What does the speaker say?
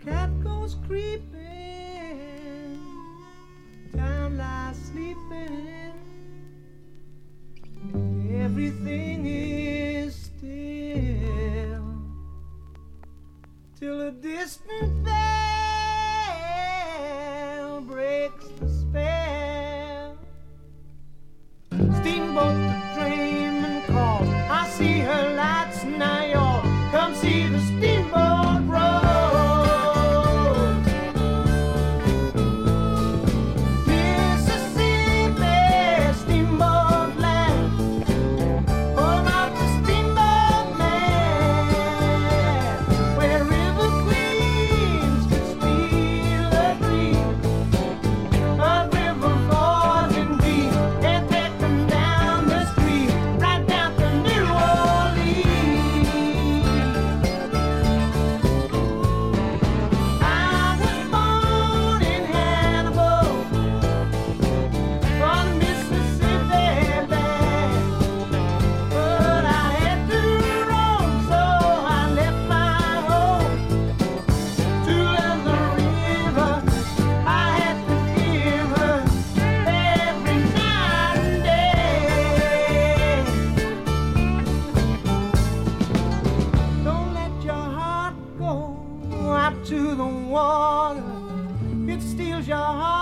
cat goes creeping, town lies sleeping, everything is still, till a distant bell breaks the spell. Steamboat the dreaming calls, I see her lights now, y'all come see the steamboat roll. To the water, it steals your heart.